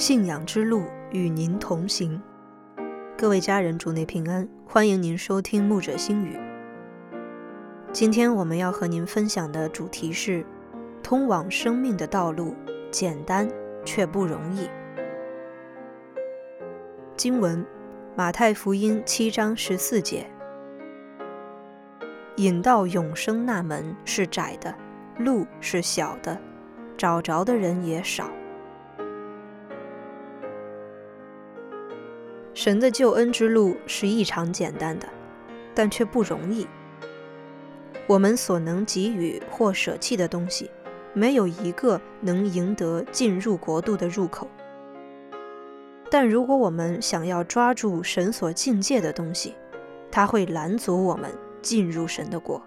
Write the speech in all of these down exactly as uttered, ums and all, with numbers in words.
信仰之路与您同行。各位家人，主内平安，欢迎您收听牧者心语。今天我们要和您分享的主题是通往生命的道路简单却不容易。经文马太福音七章十四节，引到永生那门是窄的，路是小的，找着的人也少。神的救恩之路是异常简单的，但却不容易。我们所能给予或舍弃的东西，没有一个能赢得进入国度的入口。但如果我们想要抓住神所禁戒的东西，它会拦阻我们进入神的国。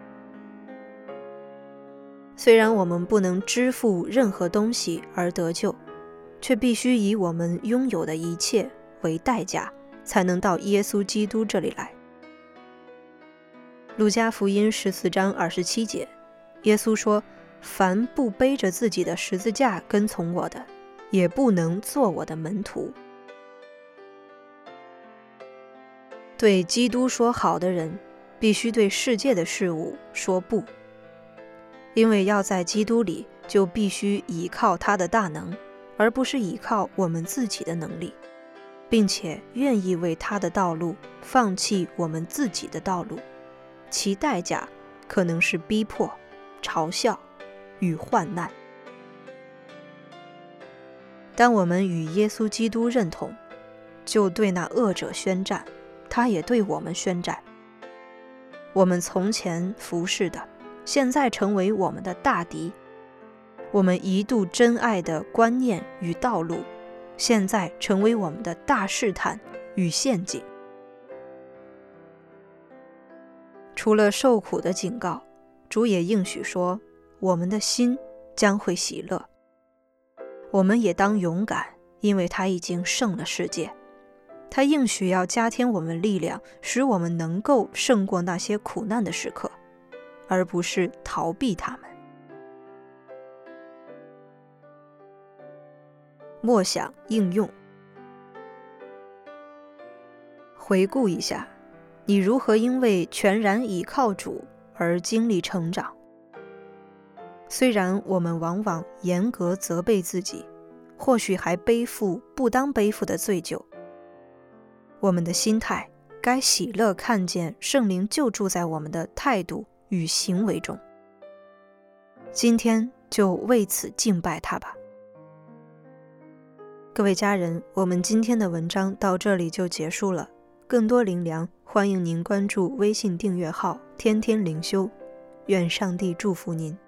虽然我们不能支付任何东西而得救，却必须以我们拥有的一切为代价，才能到耶稣基督这里来。路加福音十四章二十七节，耶稣说：凡不背着自己的十字架跟从我的，也不能做我的门徒。对基督说好的人，必须对世界的事物说不，因为要在基督里，就必须倚靠他的大能，而不是倚靠我们自己的能力，并且愿意为他的道路放弃我们自己的道路，其代价可能是逼迫、嘲笑与患难。当我们与耶稣基督认同，就对那恶者宣战，他也对我们宣战。我们从前服侍的，现在成为我们的大敌；我们一度珍爱的观念与道路，现在成为我们的大试探与陷阱。除了受苦的警告，主也应许说，我们的心将会喜乐。我们也当勇敢，因为他已经胜了世界。他应许要加添我们力量，使我们能够胜过那些苦难的时刻，而不是逃避他们。默想应用。回顾一下，你如何因为全然倚靠主而经历成长？虽然我们往往严格责备自己，或许还背负不当背负的罪疚，我们的心态该喜乐看见圣灵就住在我们的态度与行为中。今天就为此敬拜他吧。各位家人，我们今天的文章到这里就结束了。更多灵粮，欢迎您关注微信订阅号天天灵修。愿上帝祝福您。